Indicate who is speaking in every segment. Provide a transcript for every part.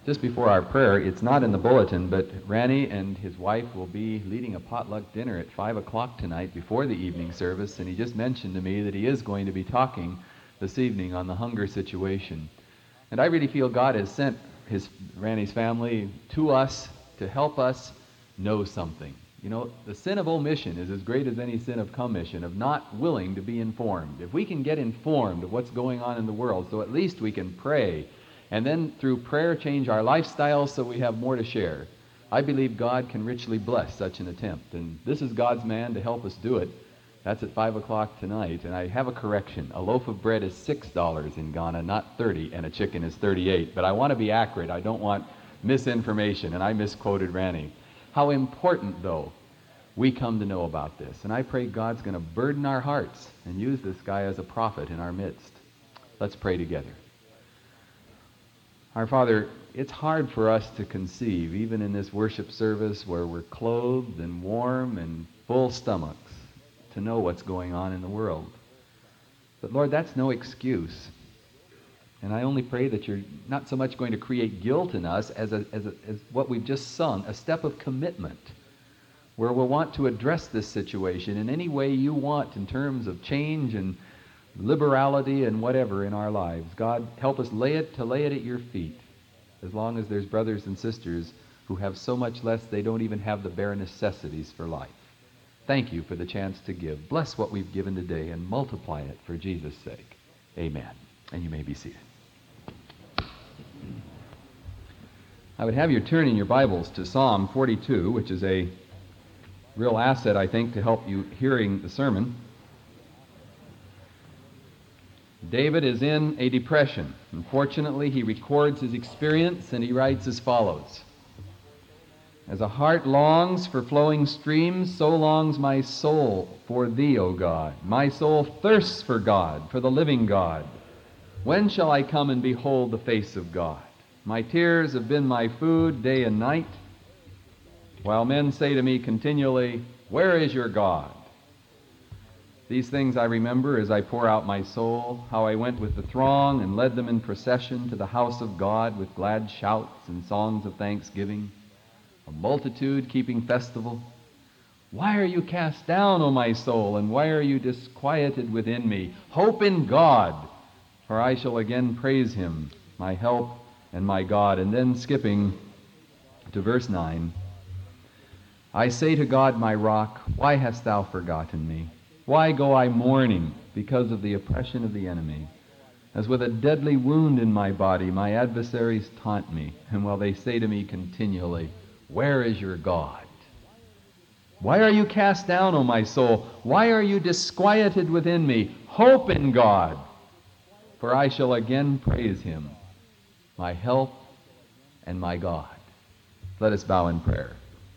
Speaker 1: Just before our prayer, it's not in the bulletin, but Ranny and his wife will be leading a potluck dinner at 5 o'clock tonight before the evening service, and he just mentioned to me that he is going to be talking this evening on the hunger situation. And I really feel God has sent Ranny's family to us to help us know something. You know, the sin of omission is as great as any sin of commission, of not willing to be informed. If we can get informed of what's going on in the world, so at least we can pray, and then through prayer change our lifestyle so we have more to share, I believe God can richly bless such an attempt. And this is God's man to help us do it. That's at 5 o'clock tonight. And I have a correction. A loaf of bread is $6 in Ghana, not 30, and a chicken is 38. But I want to be accurate. I don't want misinformation, and I misquoted Ranny. How important, though, we come to know about this. And I pray God's going to burden our hearts and use this guy as a prophet in our midst. Let's pray together. Our Father, it's hard for us to conceive, even in this worship service where we're clothed and warm and full stomachs, to know what's going on in the world. But Lord, that's no excuse. And I only pray that you're not so much going to create guilt in us as what we've just sung, a step of commitment, where we'll want to address this situation in any way you want in terms of change and liberality and whatever in our lives. God, help us lay it at your feet, as long as there's brothers and sisters who have so much less they don't even have the bare necessities for life. Thank you for the chance to give. Bless what we've given today and multiply it for Jesus' sake. Amen. And you may be seated. I would have you turn in your Bibles to Psalm 42, which is a real asset, I think, to help you hearing the sermon. David is in a depression. Unfortunately, he records his experience and he writes as follows. As a heart longs for flowing streams, so longs my soul for thee, O God. My soul thirsts for God, for the living God. When shall I come and behold the face of God? My tears have been my food day and night, while men say to me continually, where is your God? These things I remember as I pour out my soul, how I went with the throng and led them in procession to the house of God with glad shouts and songs of thanksgiving, a multitude keeping festival. Why are you cast down, O my soul, and why are you disquieted within me? Hope in God, for I shall again praise him, my help and my God. And then skipping to verse 9, I say to God, my rock, why hast thou forgotten me? Why go I mourning because of the oppression of the enemy? As with a deadly wound in my body, my adversaries taunt me, and while they say to me continually, where is your God? Why are you cast down, O my soul? Why are you disquieted within me? Hope in God, for I shall again praise him, my help and my God. Let us bow in prayer.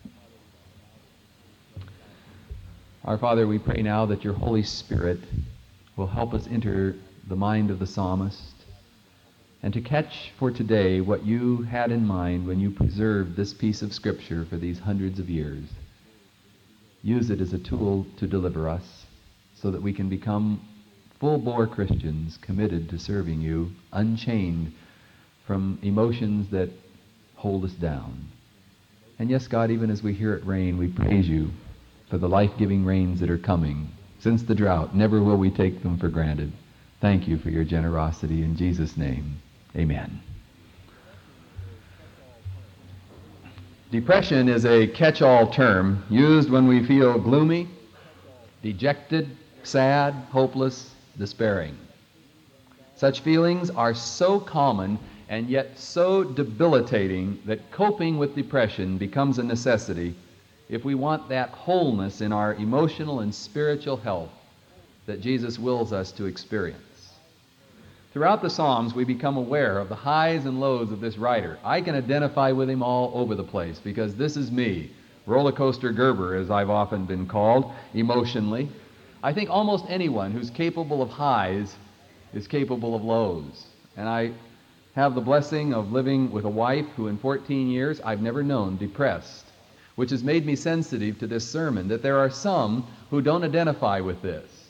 Speaker 1: Our Father, we pray now that your Holy Spirit will help us enter the mind of the psalmist and to catch for today what you had in mind when you preserved this piece of Scripture for these hundreds of years. Use it as a tool to deliver us so that we can become full-bore Christians committed to serving you, unchained from emotions that hold us down. And yes, God, even as we hear it rain, we praise you for the life-giving rains that are coming. Since the drought, never will we take them for granted. Thank you for your generosity. In Jesus' name, amen. Depression is a catch-all term used when we feel gloomy, dejected, sad, hopeless, despairing. Such feelings are so common and yet so debilitating that coping with depression becomes a necessity if we want that wholeness in our emotional and spiritual health that Jesus wills us to experience. Throughout the Psalms, we become aware of the highs and lows of this writer. I can identify with him all over the place because this is me, roller coaster Gerber, as I've often been called, emotionally. I think almost anyone who's capable of highs is capable of lows. And I have the blessing of living with a wife who in 14 years I've never known depressed, which has made me sensitive to this sermon, that there are some who don't identify with this.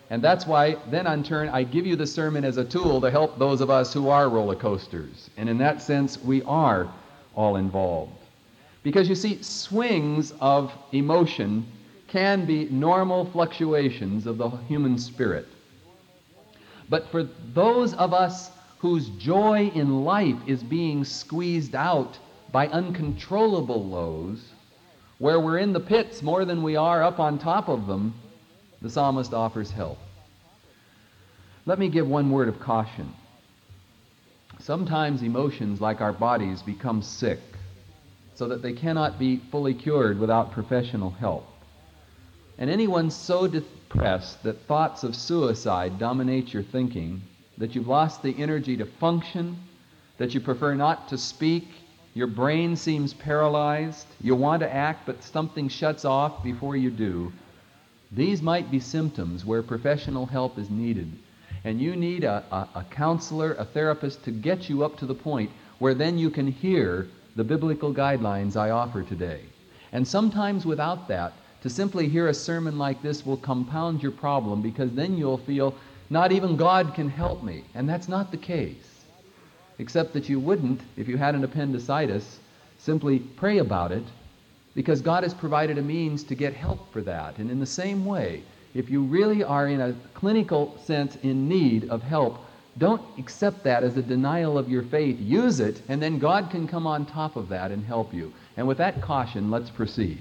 Speaker 1: And that's why then in turn I give you the sermon as a tool to help those of us who are roller coasters. And in that sense, we are all involved. Because you see, swings of emotion can be normal fluctuations of the human spirit. But for those of us whose joy in life is being squeezed out by uncontrollable lows, where we're in the pits more than we are up on top of them, the psalmist offers help. Let me give one word of caution. Sometimes emotions, like our bodies, become sick, so that they cannot be fully cured without professional help. And anyone so depressed that thoughts of suicide dominate your thinking, that you've lost the energy to function, that you prefer not to speak, your brain seems paralyzed, you want to act but something shuts off before you do, these might be symptoms where professional help is needed. And you need a counselor, a therapist to get you up to the point where then you can hear the biblical guidelines I offer today. And sometimes without that, to simply hear a sermon like this will compound your problem, because then you'll feel, not even God can help me. And that's not the case. Except that you wouldn't, if you had an appendicitis, simply pray about it, because God has provided a means to get help for that. And in the same way, if you really are in a clinical sense in need of help, don't accept that as a denial of your faith. Use it, and then God can come on top of that and help you. And with that caution, let's proceed.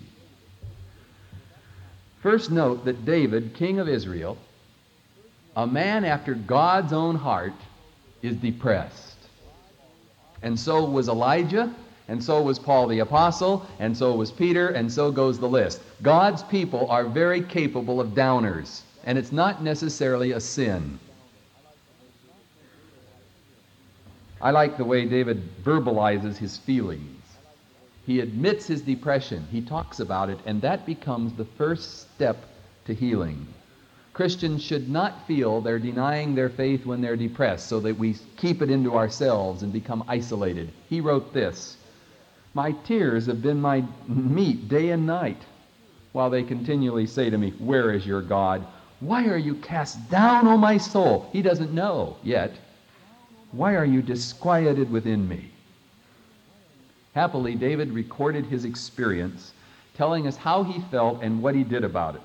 Speaker 1: First, note that David, king of Israel, a man after God's own heart, is depressed. And so was Elijah, and so was Paul the Apostle, and so was Peter, and so goes the list. God's people are very capable of downers, and it's not necessarily a sin. I like the way David verbalizes his feelings. He admits his depression, he talks about it, and that becomes the first step to healing. Christians should not feel they're denying their faith when they're depressed, so that we keep it into ourselves and become isolated. He wrote this, "My tears have been my meat day and night, while they continually say to me, 'Where is your God? Why are you cast down, O my soul?'" He doesn't know yet. "Why are you disquieted within me?" Happily, David recorded his experience, telling us how he felt and what he did about it.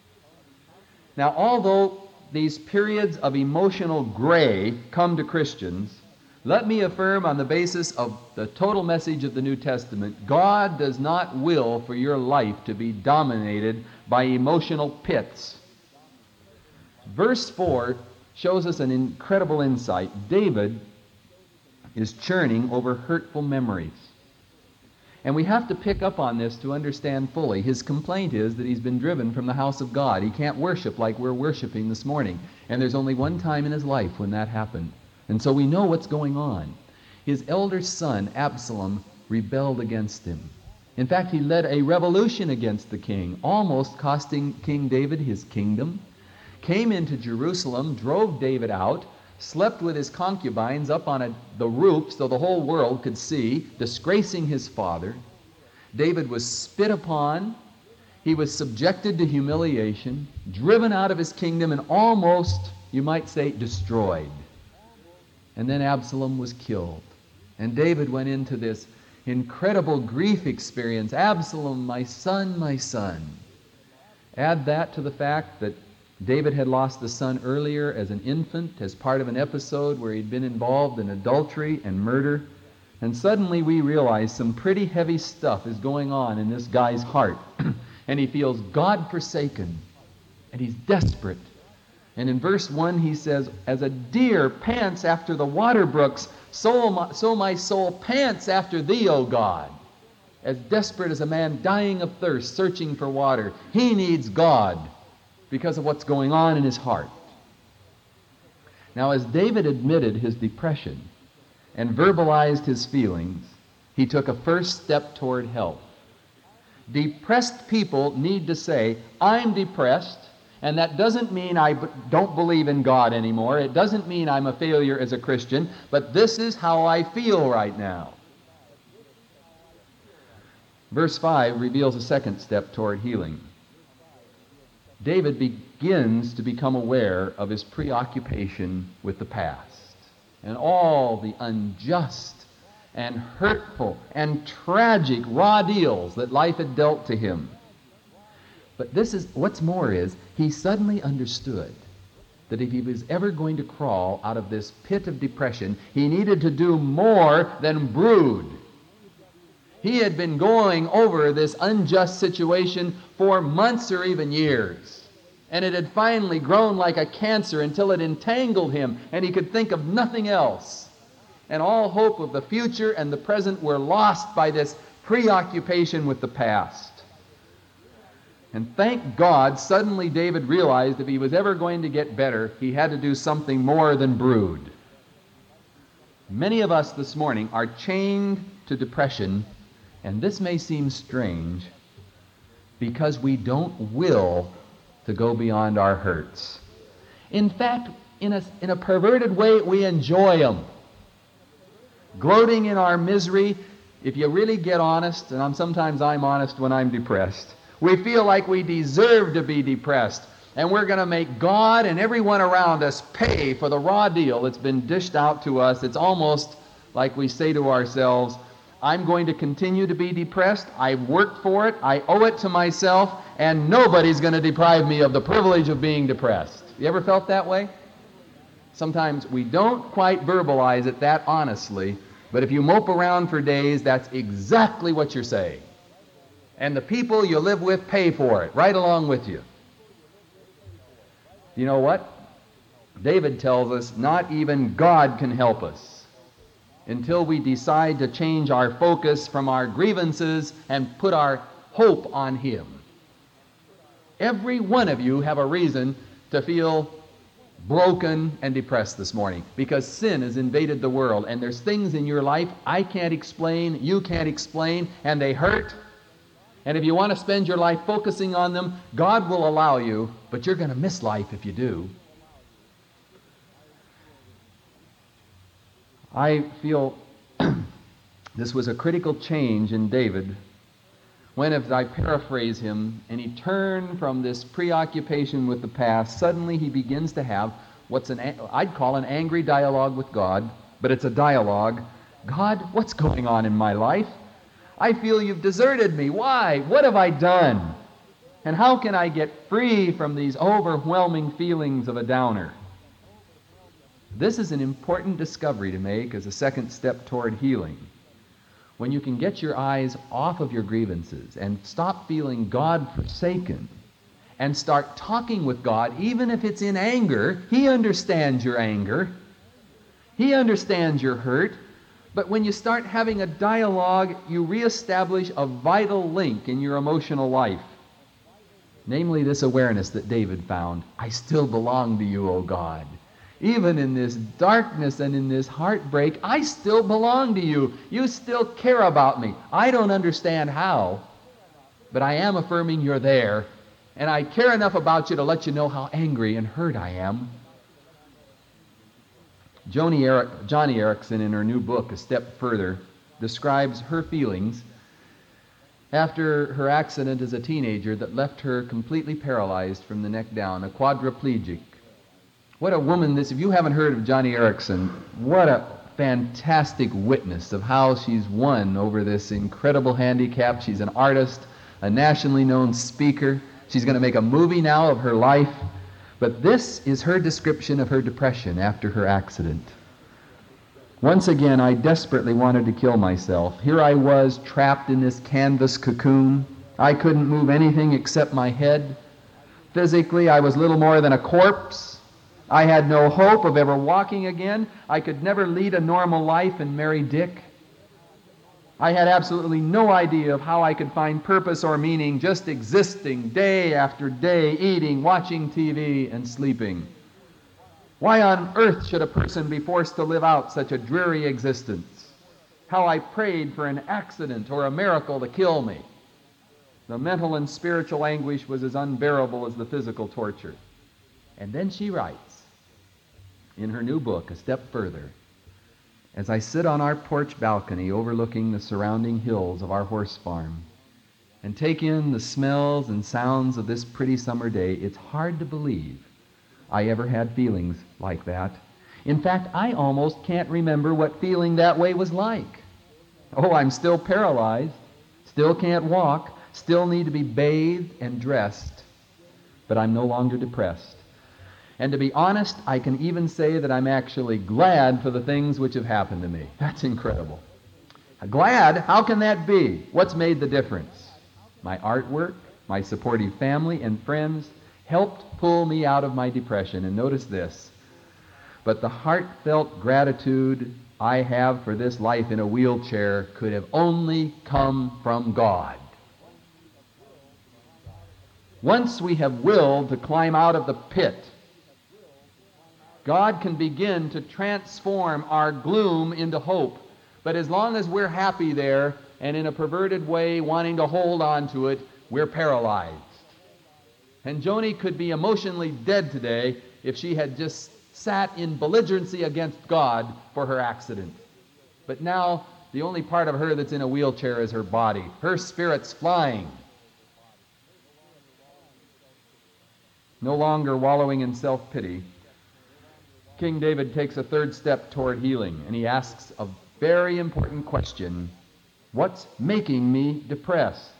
Speaker 1: Now, although these periods of emotional gray come to Christians, let me affirm on the basis of the total message of the New Testament, God does not will for your life to be dominated by emotional pits. Verse 4 shows us an incredible insight. David is churning over hurtful memories. And we have to pick up on this to understand fully. His complaint is that he's been driven from the house of God. He can't worship like we're worshiping this morning. And there's only one time in his life when that happened. And so we know what's going on. His elder son, Absalom, rebelled against him. In fact, he led a revolution against the king, almost costing King David his kingdom. Came into Jerusalem, drove David out, slept with his concubines up on the roof so the whole world could see, disgracing his father. David was spit upon. He was subjected to humiliation, driven out of his kingdom, and almost, you might say, destroyed. And then Absalom was killed. And David went into this incredible grief experience. "Absalom, my son, my son." Add that to the fact that David had lost a son earlier as an infant, as part of an episode where he'd been involved in adultery and murder. And suddenly we realize some pretty heavy stuff is going on in this guy's heart. And he feels God-forsaken. And he's desperate. And in verse 1 he says, "As a deer pants after the water brooks, so my soul pants after thee, O God." As desperate as a man dying of thirst, searching for water, he needs God because of what's going on in his heart. Now, as David admitted his depression and verbalized his feelings, he took a first step toward help. Depressed people need to say, "I'm depressed," and that doesn't mean I don't believe in God anymore. It doesn't mean I'm a failure as a Christian, but this is how I feel right now. Verse 5 reveals a second step toward healing. David begins to become aware of his preoccupation with the past and all the unjust and hurtful and tragic raw deals that life had dealt to him. But what's more is, he suddenly understood that if he was ever going to crawl out of this pit of depression, he needed to do more than brood. He had been going over this unjust situation for months or even years, and it had finally grown like a cancer until it entangled him, and he could think of nothing else. And all hope of the future and the present were lost by this preoccupation with the past. And thank God, suddenly David realized if he was ever going to get better, he had to do something more than brood. Many of us this morning are chained to depression, and this may seem strange, because we don't will to go beyond our hurts. In fact, in a perverted way, we enjoy them. Gloating in our misery, if you really get honest, and sometimes I'm honest when I'm depressed, we feel like we deserve to be depressed, and we're going to make God and everyone around us pay for the raw deal that's been dished out to us. It's almost like we say to ourselves, I'm going to continue to be depressed. I've worked for it. I owe it to myself, and nobody's going to deprive me of the privilege of being depressed. You ever felt that way? Sometimes we don't quite verbalize it that honestly, but if you mope around for days, that's exactly what you're saying. And the people you live with pay for it, right along with you. You know what? David tells us not even God can help us until we decide to change our focus from our grievances and put our hope on Him. Every one of you have a reason to feel broken and depressed this morning, because sin has invaded the world, and there's things in your life I can't explain, you can't explain, and they hurt. And if you want to spend your life focusing on them, God will allow you, but you're going to miss life if you do. I feel this was a critical change in David when, as I paraphrase him, and he turned from this preoccupation with the past, suddenly he begins to have I'd call an angry dialogue with God, but it's a dialogue. God, what's going on in my life? I feel you've deserted me. Why? What have I done? And how can I get free from these overwhelming feelings of a downer? This is an important discovery to make as a second step toward healing. When you can get your eyes off of your grievances and stop feeling God-forsaken and start talking with God, even if it's in anger. He understands your anger. He understands your hurt. But when you start having a dialogue, you reestablish a vital link in your emotional life. Namely, this awareness that David found. I still belong to you, O God. Even in this darkness and in this heartbreak, I still belong to you. You still care about me. I don't understand how, but I am affirming you're there, and I care enough about you to let you know how angry and hurt I am. Joni Eareckson, in her new book, A Step Further, describes her feelings after her accident as a teenager that left her completely paralyzed from the neck down, a quadriplegic. What a woman this, if you haven't heard of Joni Eareckson, what a fantastic witness of how she's won over this incredible handicap. She's an artist, a nationally known speaker. She's going to make a movie now of her life. But this is her description of her depression after her accident. Once again, I desperately wanted to kill myself. Here I was, trapped in this canvas cocoon. I couldn't move anything except my head. Physically, I was little more than a corpse. I had no hope of ever walking again. I could never lead a normal life and marry Dick. I had absolutely no idea of how I could find purpose or meaning, just existing day after day, eating, watching TV, and sleeping. Why on earth should a person be forced to live out such a dreary existence? How I prayed for an accident or a miracle to kill me. The mental and spiritual anguish was as unbearable as the physical torture. And then she writes, in her new book, A Step Further, as I sit on our porch balcony overlooking the surrounding hills of our horse farm and take in the smells and sounds of this pretty summer day, it's hard to believe I ever had feelings like that. In fact, I almost can't remember what feeling that way was like. Oh, I'm still paralyzed, still can't walk, still need to be bathed and dressed, but I'm no longer depressed. And to be honest, I can even say that I'm actually glad for the things which have happened to me. That's incredible. Glad? How can that be? What's made the difference? My artwork, my supportive family and friends helped pull me out of my depression. And notice this, but the heartfelt gratitude I have for this life in a wheelchair could have only come from God. Once we have willed to climb out of the pit, God can begin to transform our gloom into hope. But as long as we're happy there and in a perverted way wanting to hold on to it, we're paralyzed. And Joni could be emotionally dead today if she had just sat in belligerency against God for her accident. But now the only part of her that's in a wheelchair is her body. Her spirit's flying. No longer wallowing in self-pity, King David takes a third step toward healing, and he asks a very important question: what's making me depressed?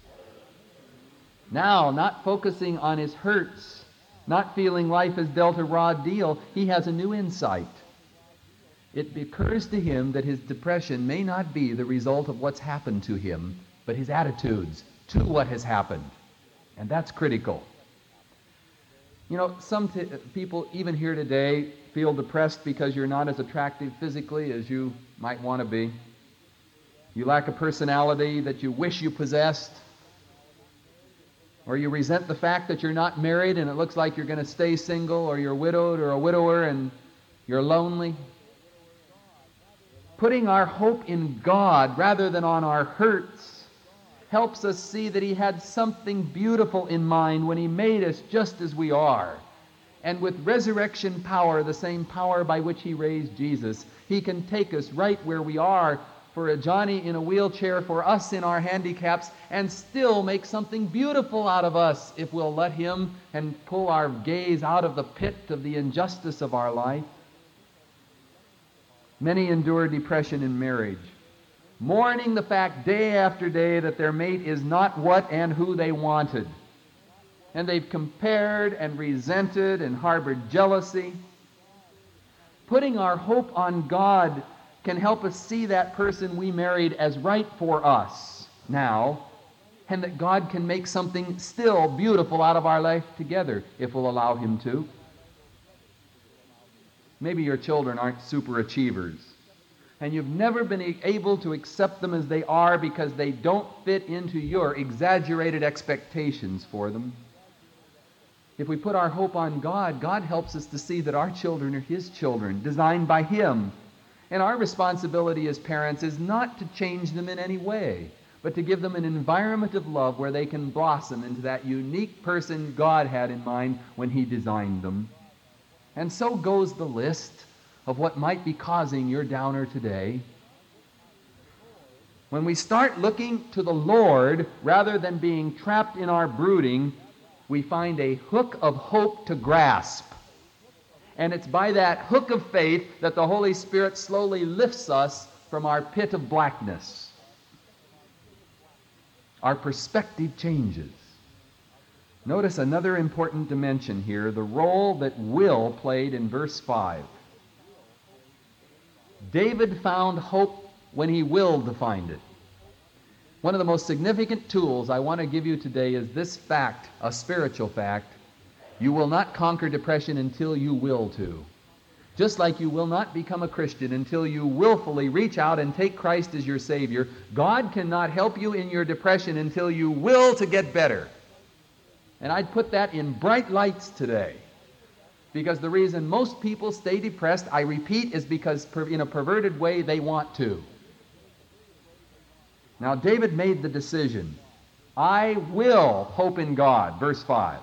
Speaker 1: Now, not focusing on his hurts, not feeling life has dealt a raw deal, he has a new insight. It occurs to him that his depression may not be the result of what's happened to him, but his attitudes to what has happened. And that's critical. You know, some people, even here today, feel depressed because you're not as attractive physically as you might want to be. You lack a personality that you wish you possessed. Or you resent the fact that you're not married and it looks like you're going to stay single, or you're widowed or a widower and you're lonely. Putting our hope in God rather than on our hurts helps us see that he had something beautiful in mind when he made us just as we are. And with resurrection power, the same power by which he raised Jesus, he can take us right where we are, for a Johnny in a wheelchair, for us in our handicaps, and still make something beautiful out of us if we'll let him and pull our gaze out of the pit of the injustice of our life. Many endure depression in marriage, mourning the fact day after day that their mate is not what and who they wanted. And they've compared and resented and harbored jealousy. Putting our hope on God can help us see that person we married as right for us now, and that God can make something still beautiful out of our life together if we'll allow him to. Maybe your children aren't super achievers, and you've never been able to accept them as they are because they don't fit into your exaggerated expectations for them. If we put our hope on God, God helps us to see that our children are his children, designed by him. And our responsibility as parents is not to change them in any way, but to give them an environment of love where they can blossom into that unique person God had in mind when he designed them. And so goes the list of what might be causing your downer today. When we start looking to the Lord rather than being trapped in our brooding, we find a hook of hope to grasp. And it's by that hook of faith that the Holy Spirit slowly lifts us from our pit of blackness. Our perspective changes. Notice another important dimension here, the role that will played in verse 5. David found hope when he willed to find it. One of the most significant tools I want to give you today is this fact, a spiritual fact. You will not conquer depression until you will to. Just like you will not become a Christian until you willfully reach out and take Christ as your Savior, God cannot help you in your depression until you will to get better. And I'd put that in bright lights today. Because the reason most people stay depressed, I repeat, is because in a perverted way they want to. Now David made the decision. I will hope in God, verse 5.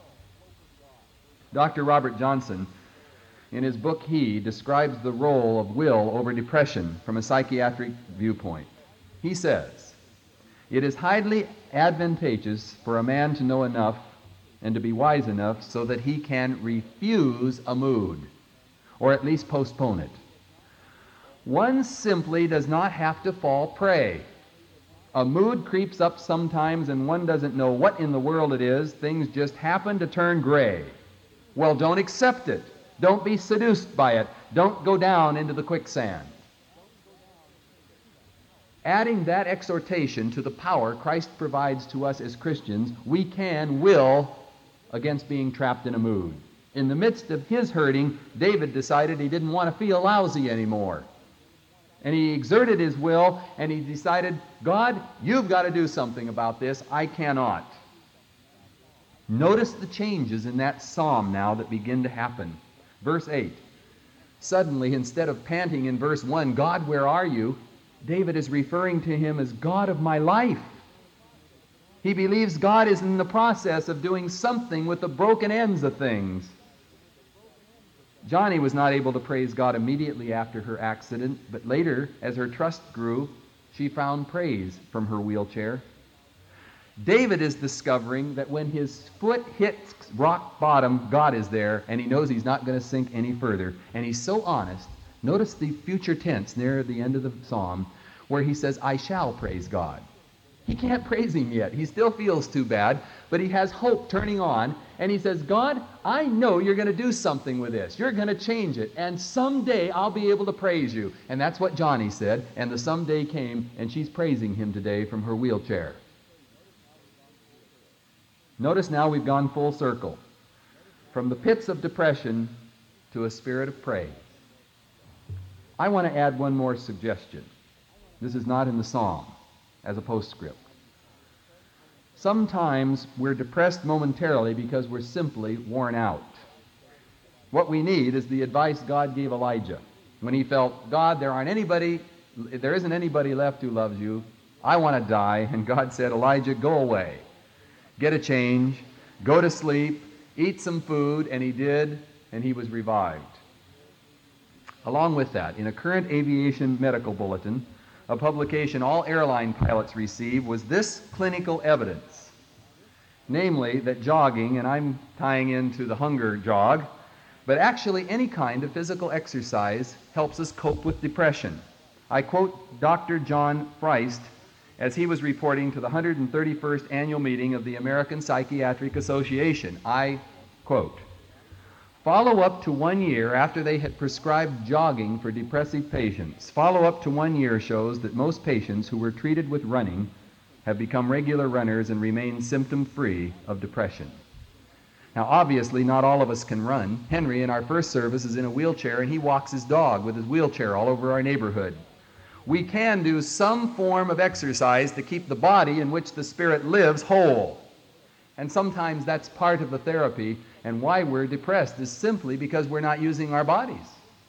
Speaker 1: Dr. Robert Johnson, in his book He, describes the role of will over depression from a psychiatric viewpoint. He says, It is highly advantageous for a man to know enough and to be wise enough so that he can refuse a mood, or at least postpone it. One simply does not have to fall prey. A mood creeps up sometimes and one doesn't know what in the world it is. Things just happen to turn gray. Well, don't accept it. Don't be seduced by it. Don't go down into the quicksand. Adding that exhortation to the power Christ provides to us as Christians, we can will against being trapped in a mood. In the midst of his hurting, David decided he didn't want to feel lousy anymore. And he exerted his will, and he decided, God, you've got to do something about this. I cannot. Notice the changes in that psalm now that begin to happen. Verse 8. Suddenly, instead of panting in verse 1, God, where are you? David is referring to him as God of my life. He believes God is in the process of doing something with the broken ends of things. Johnny was not able to praise God immediately after her accident, but later, as her trust grew, she found praise from her wheelchair. David is discovering that when his foot hits rock bottom, God is there, and he knows he's not going to sink any further. And he's so honest. Notice the future tense near the end of the psalm, where he says, I shall praise God. He can't praise him yet. He still feels too bad, but he has hope turning on, and he says, God, I know you're going to do something with this. You're going to change it, and someday I'll be able to praise you. And that's what Johnny said, and the someday came, and she's praising him today from her wheelchair. Notice now we've gone full circle, from the pits of depression to a spirit of praise. I want to add one more suggestion. This is not in the psalm, as a postscript. Sometimes we're depressed momentarily because we're simply worn out. What we need is the advice God gave Elijah when he felt, God, there isn't anybody left who loves you. I want to die. And God said, Elijah, go away. Get a change. Go to sleep. Eat some food. And he did, and he was revived. Along with that, in a current aviation medical bulletin, a publication all airline pilots receive, was this clinical evidence. Namely, that jogging, and I'm tying into the hunger jog, but actually any kind of physical exercise helps us cope with depression. I quote Dr. John Freist as he was reporting to the 131st annual meeting of the American Psychiatric Association. I quote, follow-up to 1 year after they had prescribed jogging for depressive patients. Follow-up to 1 year shows that most patients who were treated with running have become regular runners and remain symptom-free of depression. Now, obviously, not all of us can run. Henry, in our first service, is in a wheelchair, and he walks his dog with his wheelchair all over our neighborhood. We can do some form of exercise to keep the body in which the spirit lives whole. And sometimes that's part of the therapy, and why we're depressed is simply because we're not using our bodies.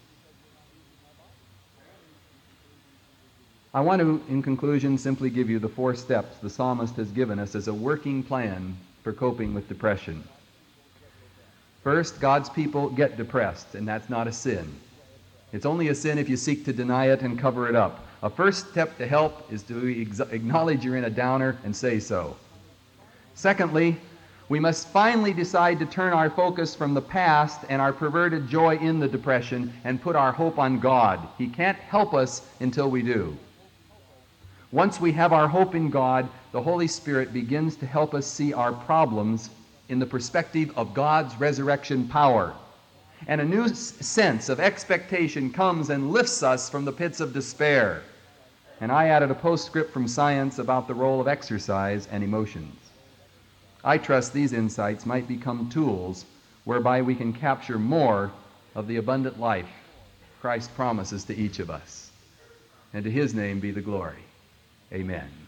Speaker 1: I want to, in conclusion, simply give you the 4 steps the psalmist has given us as a working plan for coping with depression. First, God's people get depressed, and that's not a sin. It's only a sin if you seek to deny it and cover it up. A first step to help is to acknowledge you're in a downer and say so. Secondly, we must finally decide to turn our focus from the past and our perverted joy in the depression and put our hope on God. He can't help us until we do. Once we have our hope in God, the Holy Spirit begins to help us see our problems in the perspective of God's resurrection power. And a new sense of expectation comes and lifts us from the pits of despair. And I added a postscript from science about the role of exercise and emotions. I trust these insights might become tools whereby we can capture more of the abundant life Christ promises to each of us. And to his name be the glory. Amen.